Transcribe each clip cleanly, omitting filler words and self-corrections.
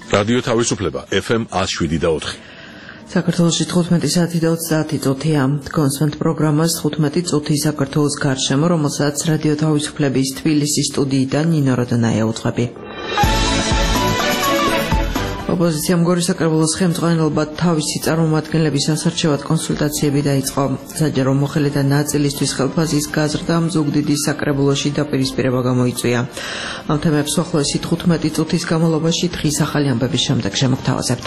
რადიო თავისუფლება FM 107.4. საქართველოში 15 საათი და 30 წუთია. კონსვენთ პროგრამას 15 წუთი საქართველოს გარშემო, რომელსაც რადიო თავისუფლების თბილისის სტუდიიდან ნინო როდონაია უძღვები. ოპოზიციამ გორის საკრებულოს ხელმძღვანელობად თავისი წარმომადგენლების ასარჩევად კონსულტაციები დაიწყო. საჯარო მოხელეთა ნაწილისთვის ხელფასის გაზრდამ ზუგდიდის საკრებულოში დაპირისპირება გამოიწვია. ამ თემებს უახლოესი 15 წუთის განმავლობაში დღის ახალი ამბების შემდეგ შემოგთავაზებთ.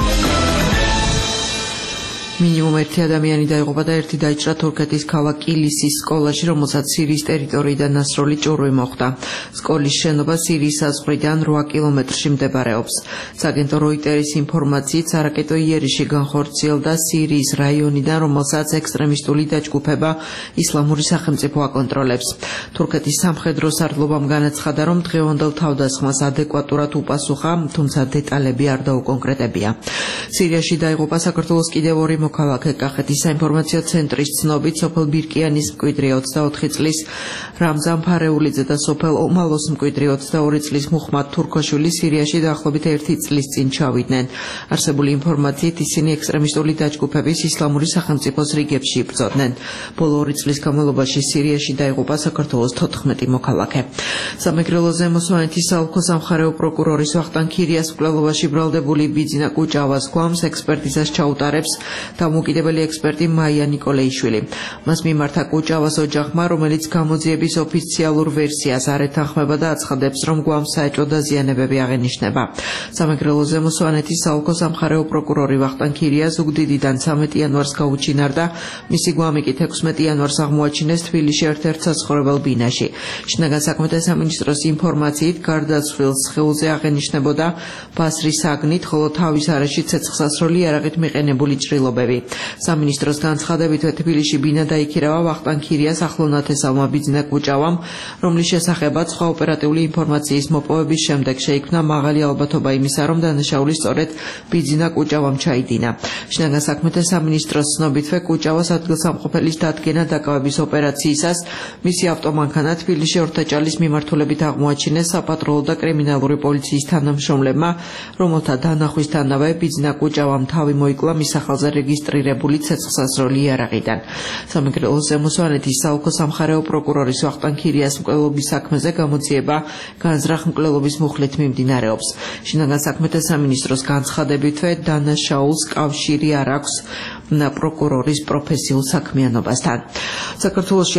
მინიმუმ 1 ადამიანი დაიღუპა და 1 დაიჭრა თურქეთის ქალაქ კილისის სკოლაში, რომელსაც სირიის ტერიტორიიდან ასრული ჭურვი მოხვდა. სკოლის შენობა სირიის საზღვრიდან 8 კილომეტრში მდებარეობს. სააგენტო როიტერის ინფორმაციით, სარაკეტო იერიში განხორციელდა სირიის რაიონიდან, რომელსაც ექსტრემისტული დაჯგუფება ისლამური სახელმწიფო აკონტროლებს. თურქეთის სამხედრო სარდლობამ განაცხადა, რომ დღევანდელ თავდასხმას ადეკვატურად უპასუხა, თუმცა დეტალები არ დაუკონკრეტებია. სირიაში დაიღუპა საქართველოს კიდევ 2 მოქალაქე. კახეთის საინფორმაციო ცენტრის ცნობით, სოფელ ბირკიანის მკვიდრი 24 წლის რამზან ფარეულიძე და სოფელ ომალოს მკვიდრი 22 წლის მუხმად თურქოშვილი სირიაში დაახლოებით 1 წლის წინ ჩავიდნენ. არსებული ინფორმაციით, ისინი ექსტრემისტული დაჯგუფების ისლამური სახელმწიფოს რიგებში იბრძოდნენ. ბოლო 2 წლის განმავლობაში სირიაში დაიღუპა საქართველოს 14 მოქალაქე. სამეგრელო ზემო სვანეთის საოლქო სამხარეო პროკურორის ვახტანგ ქირიას მკვლელობაში ბრალდებული ბიძინა კუჭავას გვამს ექსპერტიზას ჩაუტარებს დამოუკიდებელი ექსპერტი მაია ნიკოლეიშვილი. მას მიმართა კუჭავას ოჯახმა, რომელიც გამოძიების ოფიციალურ ვერსიას არ ეთანხმება და აცხადებს, რომ გვამს საეჭვო დაზიანებები აღენიშნება. სამეგრელო ზემო სვანეთის საოლქო სამხარეო პროკურორი ვახტანგ ქირია ზუგდიდიდან 13 იანვარს გაუჩინარდა. მისი გვამი კი 16 იანვარს აღმოაჩინეს თბილისში ერთ-ერთ საცხოვრებელ ბინაში. შინაგან საქმეთა სამინისტროს ინფორმაციით, გარდაცვლილს სხეულზე აღენიშნებოდა ბასრის საგნით, ხოლო თავის არეში ცეცხლსასროლი იარაღით მიყენებული ჭრილობები. სამინისტროს განცხადებით, თბილისში ბინა დაიქირავა ვახტანგ ქირიას ახლონათესავმა ბიძინა კუჭავამ, რომლის შესახებაც სხვა ოპერატიული ინფორმაციის მოპოვების შემდეგ შეიქმნა მაღალი ალბათობა იმისა, რომ დანაშაული სწორედ ბიძინა კუჭავამ ჩაიდინა. შინაგან საქმეთა სამინისტროს ცნობითვე, კუჭავას ადგილსამყოფელის დადგენა დაკავების ოპერაციისას მისი ავტომანქანა თბილისში ორთაჭალის მიმართულებით აღმოაჩინეს საპატრულო და კრიმინალური პოლიციის თანამშრომლებმა, რომელთა დანახვისთანავე ბიძინა კუჭავამ თავი მოიკლა მის სახელზე რეგისტრირებული ცეცხლსასროლი იარაღიდან. სამეგრელო ზემო სვანეთის საოლქო სამხარეო პროკურორის ვახტანგ ქირიას მკვლელობის საქმეზე გამოძიება განზრახ მკვლელობის მუხლით მიმდინარეობს. შინაგან საქმეთა სამინისტროს განცხადებითვე, დანაშაულს კავშირი არ აქვს პროკურორის პროფესიულ საქმიანობასთან. საქართველოში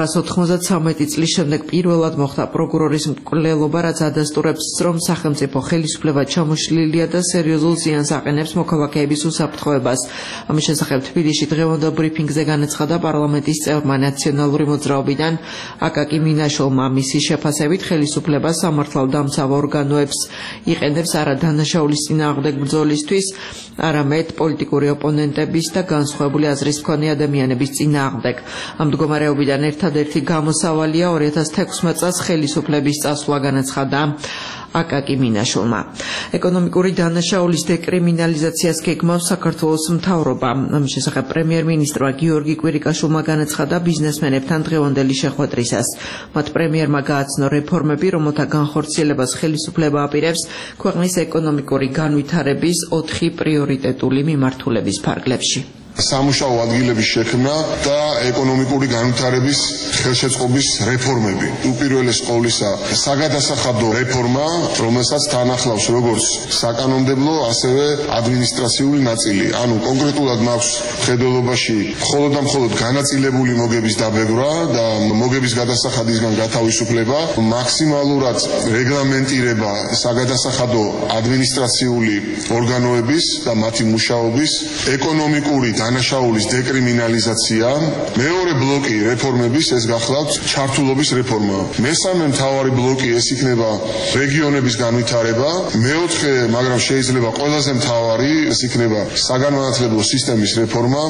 1993 წლის შემდეგ პირველად მოხდა პროკურორის მკვლელობა, რაც ადასტურებს, რომ სახელმწიფო ხელისუფლება ჩამოშლილია და სერიოზულ ზიანს აყენებს მოქალაქეების უსაფრთხოებას. ამის შესახებ თბილისში დღევანდელ ბრიფინგზე განაცხადა პარლამენტის წევრმა ნაციონალური მოძრაობიდან აკაკი მინაშვილმა. მისი შეფასებით, ხელისუფლება სამართალდამცავ ორგანოებს იყენებს არა დანაშაულის წინააღმდეგ ბრძოლისთვის, არამედ პოლიტიკური ოპონენტების და განსხვავებული აზრის მქონე ადამიანების წინააღმდეგ. ამ მდგომარეობიდან ერთადერთი გამოსავალია 2016 წელს ხელისუფლების წასვლა, განაცხადა აკაკი მინაშვილმა. ეკონომიკური დანაშაულის დეკრიმინალიზაციას გეგმავს საქართველოს მთავრობა. ამის შესახებ პრემიერ-მინისტრმა გიორგი კვირიკაშვილმა განაცხადა ბიზნესმენებთან დღევანდელი შეხვედრისას. მათ პრემიერმა გააცნო რეფორმები, რომელთა განხორციელებას ხელისუფლება აპირებს ქვეყნის ეკონომიკური განვითარების 4 პრიორიტეტული მიმართულების ფარგლებში. სამუშაო ადგილების შექმნა და ეკონომიკური განვითარების ხელშეწყობის რეფორმები. უპირველეს ყოვლისა, საგადასახადო რეფორმა, რომელსაც თან ახლავს როგორც საკანონმდებლო, ასევე ადმინისტრაციული ნაწილი. ანუ კონკრეტულად მაქვს მხედველობაში მხოლოდ და მხოლოდ განაწილებული მოგების დაბევრა და მოგების გადასახადისგან გათავისუფლება, მაქსიმალურად რეგლამენტირება საგადასახადო ადმინისტრაციული ორგანოების და მათი მუშაობის ეკონომიკური დანაშაულის დეკრიმინალიზაცია. მეორე ბლოკი რეფორმების ეს გახლავთ ჩართულობის რეფორმა. მესამე მთავარი ბლოკი ეს იქნება რეგიონების განვითარება. მეოთხე, მაგრამ შეიძლება ყველაზე მთავარი, ეს იქნება საგანმანათლებლო სისტემის რეფორმა.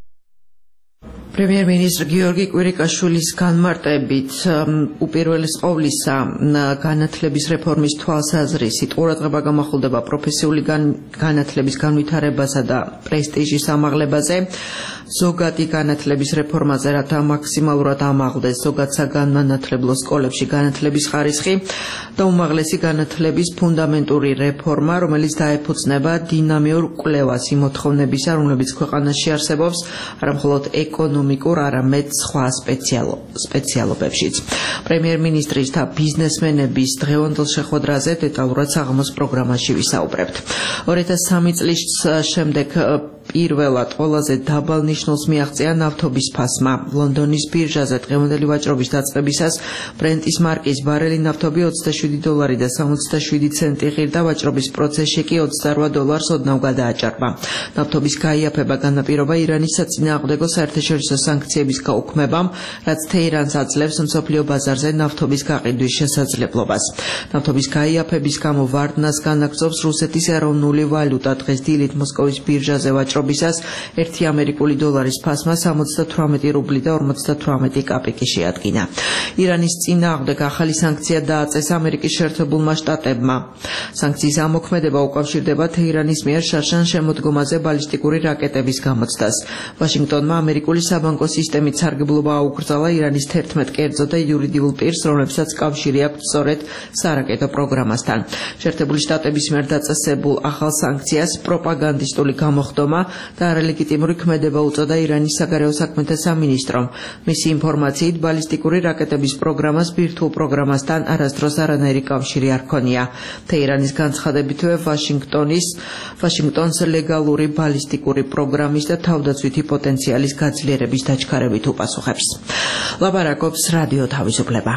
პრემიერ-მინისტრ გიორგი კვირიკაშვილის განმარტებით, უპირველეს ყოვლისა, განათლების რეფორმის თვალსაზრისით ყურადღება გამახვილდება პროფესიული განათლების განვითარებასა და პრესტიჟის ამაღლებაზე. ზოგადი განათლების რეფორმაზე, რათა მაქსიმალურად ამაღლდეს ზოგად საგანმანათლებლო სკოლებში განათლების ხარისხი და უმაღლესი განათლების ფუნდამენტური რეფორმა, რომელიც დაეფუძნება დინამიურ კვლევას იმ მოთხოვნებისა, რომლებიც ქვეყანაში არსებობს, არა მხოლოდ ეკონომიკურ, არამედ სხვა სპეციალობებშიც. პრემიერ-მინისტრის და ბიზნესმენების დღევანდელ შეხვედრაზე დეტალურად საღამოს პროგრამაში ვისაუბრებთ. 2003 წლის შემდეგ პირველად ყველაზე დაბალ ნიშნულს მიაღწია ნავთობის ფასმა. ლონდონის ბირჟაზე დღევანდელი ვაჭრობის დაწყებისას ბრენტის მარკის ბარელი ნავთობი $27 და 67 ცენტი ღირდა, ვაჭრობის პროცესში კი $28 ოდნავ გადააჭარბა. ნავთობის გაიაფება განაპირობა ირანის საწინააღმდეგო საერთაშორისო სანქციების გაუქმებამ, რაც თეირანს აძლევს მსოფლიო ბაზარზე ნავთობის გაყიდვის შესაძლებლობას. ნავთობის გაიაფების გამო ვარდნას განაგრძობს რუსეთის ეროვნული ვალუტა. დღეს დილით მოსკოვის ბირჟაზე ვაჭრობისას 1 ამერიკული დოლარის ფასმა 78 რუბლი და 58 კაპიკი შეადგინა. ირანის წინააღმდეგ ახალი სანქცია დააწეს ამერიკის შეერთებულმა შტატებმა. სანქციის ამოქმედება უკავშირდება თეირანის მიერ შარშან შემოდგომაზე ბალისტიკური რაკეტების გამოცდას. ვაშინგტონმა ამერიკული საბანკო სისტემით სარგებლობა აუკრძალა ირანის 11 კერძო და იურიდიულ პირს, რომლებსაც კავშირი აქვთ სწორედ სარაკეტო პროგრამასთან. შეერთებული შტატების მიერ დაწესებულ ახალ სანქციას პროპაგანდისტული გამოხდომა და არალეგიტიმური ქმედება უწოდა ირანის საგარეო საქმეთა სამინისტრომ. მისი ინფორმაციით, ბალისტიკური რაკეტების პროგრამას ბირთვულ პროგრამასთან არასდროს არანაირი კავშირი არ ჰქონია. თეირანის განცხადებითვე ვაშინგტონს ლეგალური ბალისტიკური პროგრამის და თავდაცვითი პოტენციალის გაძლიერების დაჩქარებით უპასუხებს. ლაპარაკობს რადიო თავისუფლება.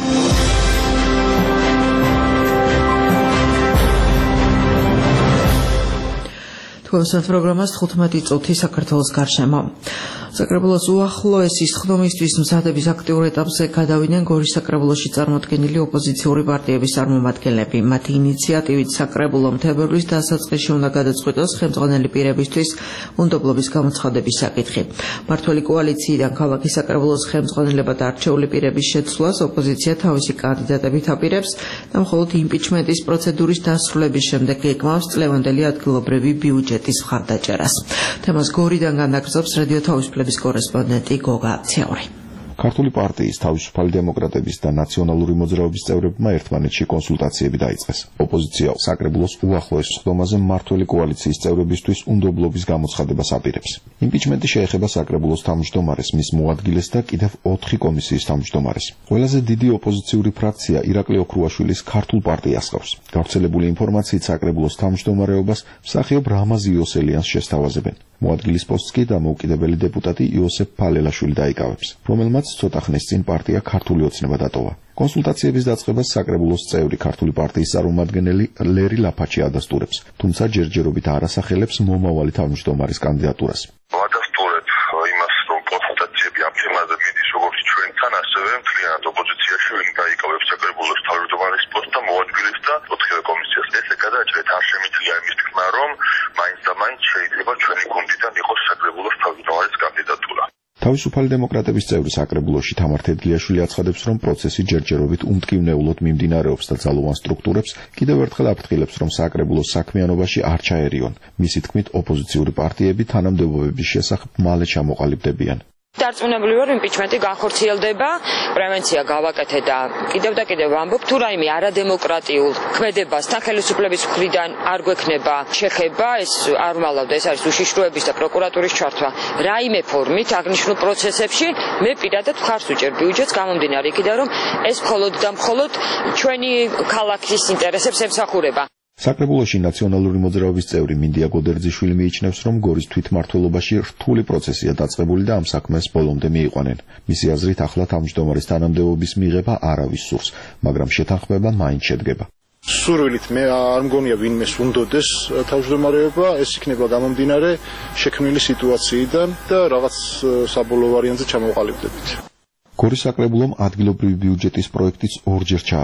თქვენს პროგრამას 15 წუთი საქართველოს გარშემო. საკრებულოს უახლოესი სხდომისთვის მზადების აქტიურ ეტაპზე გადავიდნენ გორის საკრებულოში წარმოდგენილი ოპოზიციური პარტიების წარმომადგენლები. მათი ინიციატივით საკრებულომ თებერვლის დასაწყისში უნდა გადაწყვიტოს ხელმძღვანელი პირებისთვის უნდობლობის გამოცხადების საკითხი. მმართველი კოალიციიდან ქალაქის საკრებულოს ხელმძღვანელებად არჩეული პირების შეცვლას ოპოზიცია თავისი კანდიდატებით აპირებს და მხოლოდ იმპიჩმენტის პროცედურის დასრულების შემდეგ ეკმავს წლევანდელი ადგილობრივი ბიუჯეტის მხარდაჭერას. თემას გორიდან განაგრძობს რადიო თავისუფლების კორესპონდენტი გოგა ციაური. ქართული პარტიის თავისუფალი დემოკრატების და ნაციონალური მოძრაობის წევრებმა ერთმანეთში კონსულტაციები დაიწყეს. ოპოზიცია საკრებულოს უახლოეს სხდომაზე მმართველი კოალიციის წევრებისთვის უნდობლობის გამოცხადებას აპირებს. იმპიჩმენტი შეეხება საკრებულოს თავმჯდომარეს, მის მოადგილეს და კიდევ 4 კომისიის თავმჯდომარეს. ყველაზე დიდი ოპოზიციური ფრაქცია ირაკლი ოქრუაშვილის ქართულ პარტიას ყავს. გავრცელებული ინფორმაციით საკრებულოს თავმჯდომარეობას მსახიობ რამაზ იოსელიანს შესთავაზებენ. მოადგილის პოსტს კი დამოუკიდებელი დეპუტატი იოსებ ფალელაშვილი დაიკავებს, რომელმაც ცოტა ხნის წინ პარტია ქართული ოცნება დატოვა. კონსულტაციების დაწყებას საკრებულოს წევრი ქართული პარტიის წარმომადგენელი ლერი ლაფაჩი ადასტურებს, თუმცა ჯერჯერობით არ ასახელებს მომავალი თავმჯდომარის კანდიდატურას. ვადასტურებ იმას, რომ კონსულტაციები ამ თემაზე მიდის როგორც ჩვენთან, ასევე მთლიანად ოპოზიციაში ვინ დაიკავებს საკრებულოს თავმჯდომარის პოსტს და მოადგილეს და 4 კომისიას. ესე გადაჭრეთ არ შემიძლია იმის თქმა, რომ მაინც და მაინც შეიძლება ჩვენი გუნდიდან იყოს საკრებულოს თავმჯდომარის კანდიდატურა. თავისუფალი დემოკრატების წევრი საკრებულოში თამარ თედგლიაშვილი აცხადებს, რომ პროცესი ჯერჯერობით უმტკივნეულოდ მიმდინარეობს და ძალოვან სტრუქტურებს კიდევ ერთხელ აფრთხილებს, რომ საკრებულოს საქმიანობაში არ ჩაერიონ. მისი თქმით, ოპოზიციური პარტიები თანამდებობების შესახებ მალე ჩამოყალიბდებიან. დარწმუნებული ვარ, იმპიჩმენტი განხორციელდება, პრევენცია გავაკეთე და კიდევ ვამბობ, თუ რაიმე არადემოკრატიულ ქმედებასთან ხელისუფლების მხრიდან არ გვექნება შეხება, ეს არ ვლავდა, ეს არის უშიშროების და პროკურატურის ჩართვა. რაიმე ფორმით აღნიშნულ პროცესებში მე პირადად მხარს ვუჭერ ბიუჯეტს, გამომდინარე იქიდან, რომ ეს მხოლოდ და მხოლოდ ჩვენი ქალაქის ინტერესებს ემსახურება. საკრებულოში ნაციონალური მოძრაობის წევრი მინდია გოდერძიშვილი მიიჩნევს, რომ გორის თვითმმართველობაში რთული პროცესია დაწყებული და ამ საქმეს ბოლომდე მიიყვანენ. მისი აზრით, ახლა თავმჯდომარის თანამდებობის მიღება არავის სურს, მაგრამ შეთანხმება მაინც შედგება. სურვილით მე არ მგონია ვინმეს უნდოდეს თავმჯდომარეობა, ეს იქნება გამომდინარე შექმნილი სიტუაციიდან და რაღაც საბოლოო ვარიანტზე ჩამოყალიბდებით. გორის საკრებულომ ადგილობრივი ბიუჯეტის პროექტიც ორჯერ ჩააგდო.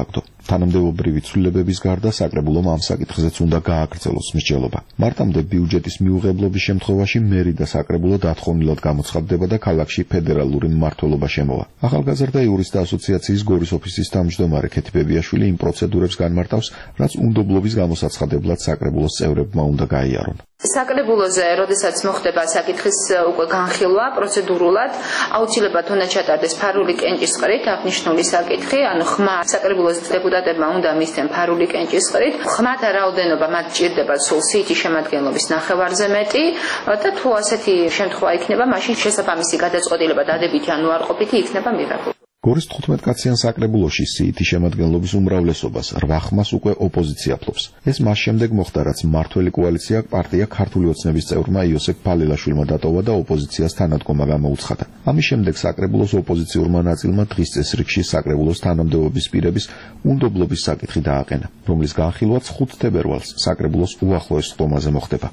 თანამდებობრივი ცვლილებების გარდა საკრებულომ ამ საკითხზეც უნდა გააგრძელოს მსჯელობა. მარტამდე ბიუჯეტის მიუღებლობის შემთხვევაში მერი და საკრებულო დათხოვნილად გამოცხადდება და ქალაქში ფედერალური მმართველობა შემოვა. ახალგაზრდა იურისტთა ასოციაციის გორის ოფისის თავმჯდომარე ქეთი ბებიაშვილი იმ პროცედურებს განმარტავს, რაც უნდობლობის გამოსაცხადებლად საკრებულოს წევრებმა უნდა გაიარონ. საკრებულოზე, როდესაც მოხდება საკითხის უკვე განხილვა პროცედურულად, აუცილებლად უნდა ჩატარდეს ფარული კენჭისყრით აღნიშნული საკითხი, ანუ ხმა საკრებულოს დეპუტატებმა უნდა მისცენ ფარული კენჭისყრით. ხმათა რაოდენობა მათ ჭირდება სულ სიითი შემადგენლობის ნახევარზე მეტი და თუ ასეთი შემთხვევა იქნება, მაშინ შესაბამისი გადაწყვეტილება დადებითი ან უარყოფითი იქნება მიღებული. გორის 15-კაციან საკრებულოში სიითი შემადგენლობის უმრავლესობას 8 ხმას უკვე ოპოზიცია ფლობს. ეს მას შემდეგ მოხდა, რაც მმართველი კოალიცია პარტია ქართული ოცნების წევრმა იოსებ ფალილაშვილმა დატოვა და ოპოზიციას თანადგომა გამოუცხადა. ამის შემდეგ საკრებულოს ოპოზიციურმა ნაწილმა დღის წესრიგში საკრებულოს თანამდებობის პირების უნდობლობის საკითხი დააყენა, რომლის განხილვაც 5 თებერვალს საკრებულოს უახლოეს ხტომაზე მოხდება.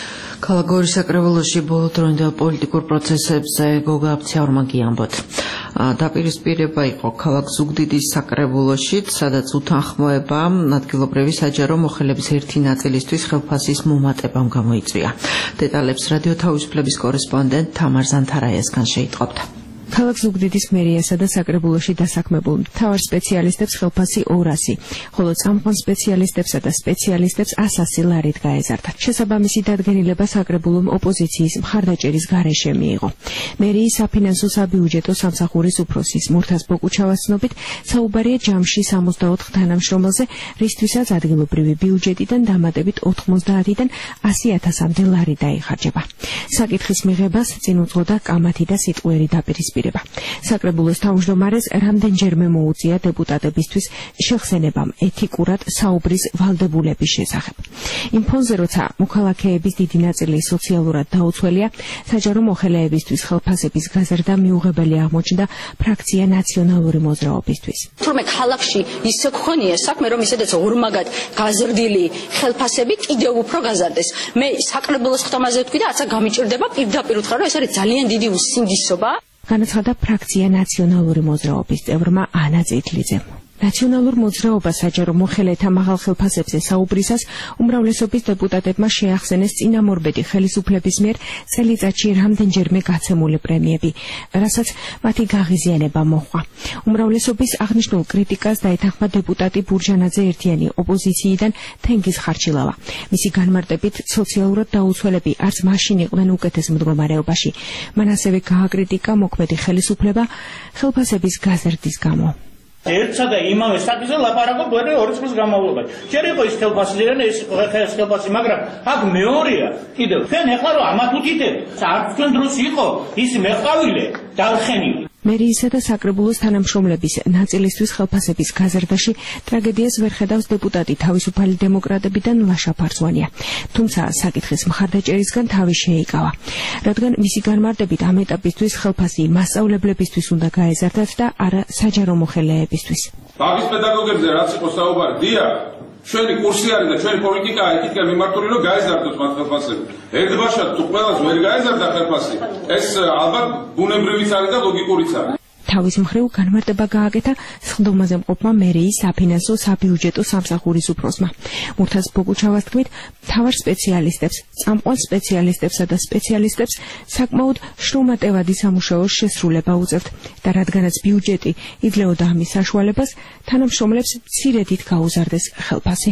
ქალაქ გორის საკრებულოში ბოლოდროინდელ პოლიტიკურ პროცესებზე გოგა აფციაურმა გიამბოთ. დაპირისპირება იყო ქალაქ ზუგდიდის საკრებულოში, სადაც უთანხმოება ადგილობრივი საჯარო მოხელების ერთი ნაწილისთვის ხელფასის მომატებამ გამოიწვია. დეტალებს რადიო თავისუფლების კორესპონდენტ თამარ ზანთარაიასგან შეიტყობთ. ქალაქ ზუგდიდის მერიასა და საკრებულოში დასაქმებულ მთავარ სპეციალისტებს ხელფასი 200, ხოლო წამყვან სპეციალისტებსა და სპეციალისტებს 100 ლარით გაეზარდათ. შესაბამისი დადგენილება საკრებულომ ოპოზიციის მხარდაჭერის გარეშე მიიღო. მერიის საფინანსო საბიუჯეტო სამსახურის უფროსის მურთაზ ბოკუჩავას ცნობით, საუბარია ჯამში 64 თანამშრომელზე, რისთვისაც ადგილობრივი ბიუჯეტიდან დამატებით 90-დან 100.000-მდე ლარი დაიხარჯება. საკითხის მიღებას წინ უძღოდა კამათი და სიტყვიერი დაპირისპირება. საკრებულოს თავმჯდომარეს რამდენჯერმე მოუწია დეპუტატებისთვის შეხსენებამ ეთიკურად საუბრის ვალდებულების შესახებ. იმ ფონზე, როცა მოქალაქეების დიდი ნაწილი სოციალურად დაუცველია, საჯარო მოხელეებისთვის ხელფასების გაზრდა მიუღებელი აღმოჩნდა ფრაქცია ნაციონალური მოძრაობისთვის. თურმე ქალაქში ისე გქონია საქმე, რომ ისედაც ორმაგად გაზრდილი ხელფასები კიდევ უფრო გაზარდეს. მე საკრებულოს ხტომაზე ვთქვი და არცა გამიჭირდება პირდაპირ უთხრა, რომ ეს არის ძალიან დიდი უსინდისობა. განაცხადა ფრაქცია ნაციონალური მოძრაობის წევრმა ანა წითლიძემ. ნაციონალურ მოძრაობას საჯარო მოხელეთა მაღალ ხელფასებზე საუბრისას უმრავლესობის დეპუტატებმა შეახსენეს წინამორბედი ხელისუფლების მიერ წელიწადში რამდენჯერმე გაცემული პრემიები, რასაც მათი გაღიზიანება მოჰყვა. უმრავლესობის აღნიშნულ კრიტიკას დაეთანხმა დეპუტატი ბურჯანაძე ერთიანი ოპოზიციიდან თენგიზ ხარჩილავა. მისი განმარტებით, სოციალურად დაუცველები არც მაშინ იყვნენ უკეთეს მდგომარეობაში. მან ასევე გააკრიტიკა მოქმედი ხელისუფლება ხელფასების გაზრდის გამო. ერთსა და იმავე საკითხზე ლაპარაკობ ვერ 2 წლის განმავლობაში. ჯერ იყო ის ხელფასი და ეს ხელფასი, მაგრამ აქ მეორეა კიდევ. თქვენ ეხლა რომ ამათ უთითებ, არც თქვენ დროს იყო ის მეყავილე დავხენილი. მერიისა და საკრებულოს თანამშრომლების ნაწილისთვის ხელფასების გაზრდაში ტრაგედიას ვერ ხედავს დეპუტატი თავისუფალი დემოკრატებიდან ლაშა ფარზვანია. თუმცა საკითხის მხარდაჭერისგან თავი შეიკავა, რადგან მისი განმარტებით ამ ეტაპისთვის ხელფასი მასწავლებლებისთვის უნდა გაეზარდათ და არა საჯარო მოხელეებისთვის. ბაღის პედაგოგებზე რაც იყო საუბარი, დიახ, ჩვენი კურსი არის და ჩვენი პოლიტიკაა ეთიკა მიმართული, რომ გაეზარდოს მათ ხელფასები. ერთბაშად თუ ყველას ვერ გაეზარდა ხელფასი, ეს ალბათ ბუნებრივიც არის და ლოგიკურიც არის. თავის მხრივ განმარტება გააკეთა სხდომაზე მყოფმა მერიის საფინანსო საბიუჯეტო სამსახურის უფროსმა. მურთაზ ბოკუჩავას თქმით, მთავარ სპეციალისტებს, წამყვან სპეციალისტებსა და სპეციალისტებს საკმაოდ შრომატევადი სამუშაოს შესრულება უწევთ და რადგანაც ბიუჯეტი იძლეოდა ამის საშუალებას, თანამშრომლებს მცირედით გაუზარდეს ხელფასი.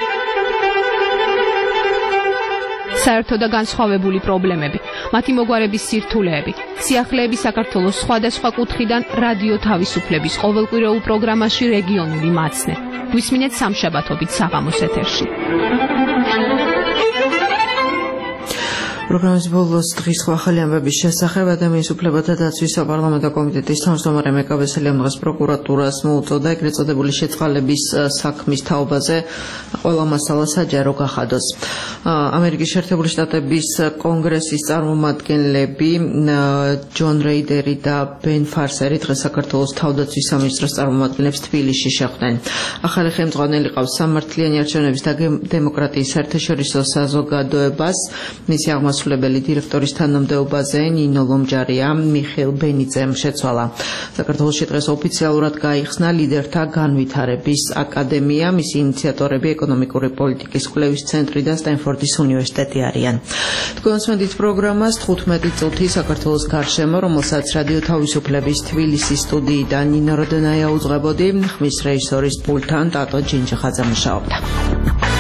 საერთო და განსხვავებული პრობლემები, მათი მოგვარების სირთულეები, სიახლეების საქართველოს სხვადასხვა კუთხიდან რადიო თავისუფლების ყოველკვირეულ პროგრამაში რეგიონული მაცნე. გვისმინეთ სამშაბათობით საღამოს ეთერში. პროგრამის ბოლოს დღის ახალი ამბების შესახებ ადამიანის უფლებათა დაცვის საპარლამენტო კომიტეტის თავმჯდომარე მეკაბესელიამ დღეს პროკურატურას მოუწოდა ეგრეთ წოდებული შეწყალების საქმის თაობაზე ყველა მასალა საჯარო გახადოს. ამერიკის შეერთებული შტატების კონგრესის წარმომადგენლები ჯონ რეიდერი და ბენ ფარსერი დღეს საქართველოს თავდაცვის სამინისტროს წარმომადგენლებს თბილისში შეხვდნენ. ახალი ხელმძღვანელი ყავს სამართლიანი არჩევნების და დემოკრატიის საერთაშორისო საზოგადოებას. მისი აღმასვენებით მასვლებელი დირექტორის თანამდებობაზე ნინო ლომჯარია მიხეილ ბენიძემ შეცვალა. საქართველოში დღეს ოფიციალურად გაიხსნა ლიდერთა განვითარების აკადემია, მისი ინიციატორები ეკონომიკური პოლიტიკის კვლევის ცენტრი და სტენფორდის უნივერსიტეტი არიან. თქვენსმენდით პროგრამას 15 წუთი საქართველოს გარშემო, რომელსაც რადიო თავისუფლების თბილისის სტუდიიდან ნინო როდენაია უძღვებოდი, ხმის რეჟისორის პულტთან ტატო ჯინჯიხაძე მუშაობდა.